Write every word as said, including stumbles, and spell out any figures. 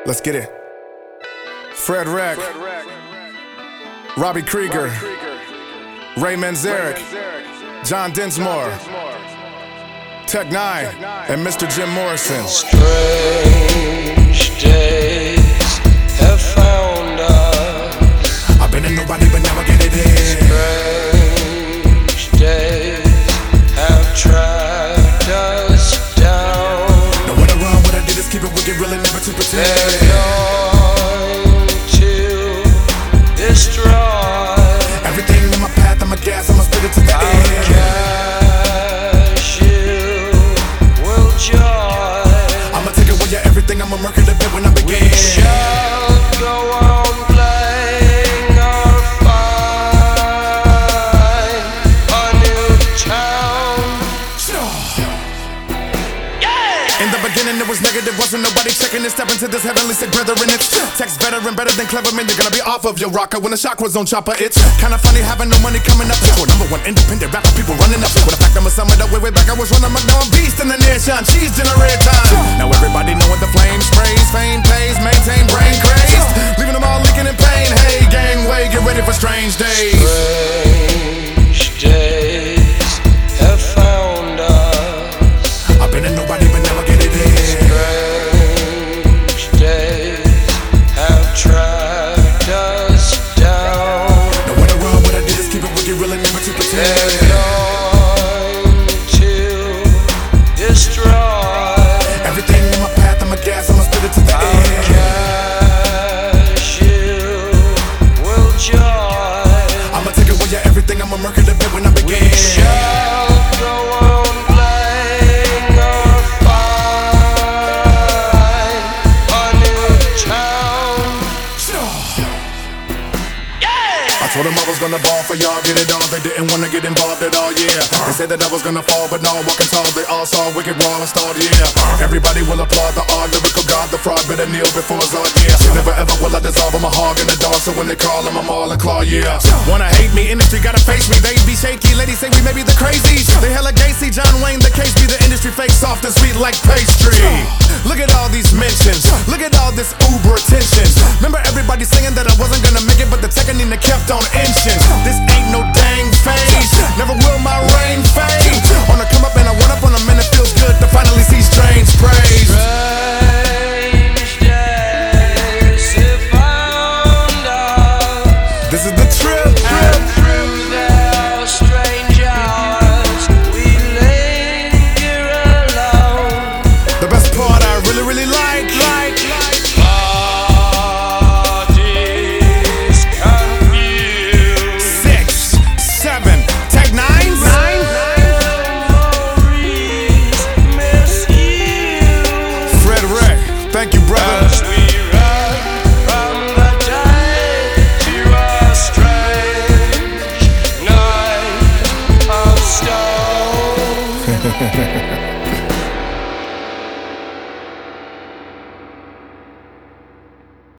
Let's get it. Fred Wreck, Robbie Krieger, Ray Manzarek, John Densmore, Tech Nine, and Mister Jim Morrison. Strange days have found us. I've been in nobody, but now I get it in. Strange days have tracked us down. Know when I run, what I did is keep it wicked, really never to pretend. They're going to destroy everything in my path. I'm a gas, I'ma spit it to the our end. cash, you will joy. I'ma take away your everything, I'ma murk it a bit when I begin. We shall go on playing our fine a new town. In the beginning it was negative, wasn't nobody checking it. Step into this heavenly sick brethren, it's text veteran, better than clever man. You're gonna be off of your rocker when the chakras on chopper. It's kinda funny having no money coming up. We're number one independent rapper, people running up. With the fact I'm a summer that way, way back I was running my dumb beast in the near shine, cheese in a red time. Now everybody knowing the flame sprays, fame pays, maintain brain crazed, leaving them all leaking in pain. Hey gangway, get ready for strange days. Strange days have found us. I've been in nobody, but never get it in. Strange days have tracked us down. Know when I run, what I did is keep it wicked, really never to They're pretend. going to destroy Everything in my path, I'm a gas, I'ma spit it to the our end. cash, you will joy. I'ma take away your everything, I'ma murk it a bit when I begin. We shall go on playing our fine a new town. I told them I was gonna ball for y'all, get it all. They didn't wanna get involved at all, yeah. They said that I was gonna fall, but no, walking tall. They all saw wicked raw and stalled, yeah. Everybody will applaud the art, lyrical god, the fraud. Better kneel before it's on, yeah. Never ever will I dissolve, I'm a hog in the dark. So when they call him, I'm all in claw, yeah. Wanna hate me, industry gotta face me. They be shaky, ladies say we may be the crazies. They hella gacy, John Wayne, the case be the industry fake soft and sweet like pastry. Look at all these mentions, look at all this uber attention. Remember everybody saying that I wasn't gonna make it, but the Tekanina kept on inching. This ain't no dang phase, never will my reign fade. On the come up and I run up on them and it feels good to finally see strange praise. Strange days have found us. This is the trip, And through their strange hours, we linger alone. the best part I really, really like, like, like. Bodies confused. Six, seven, Tech Nines. Memories miss you. Fred Wreck, thank you, brother. As we run from the day to a strange night of stone.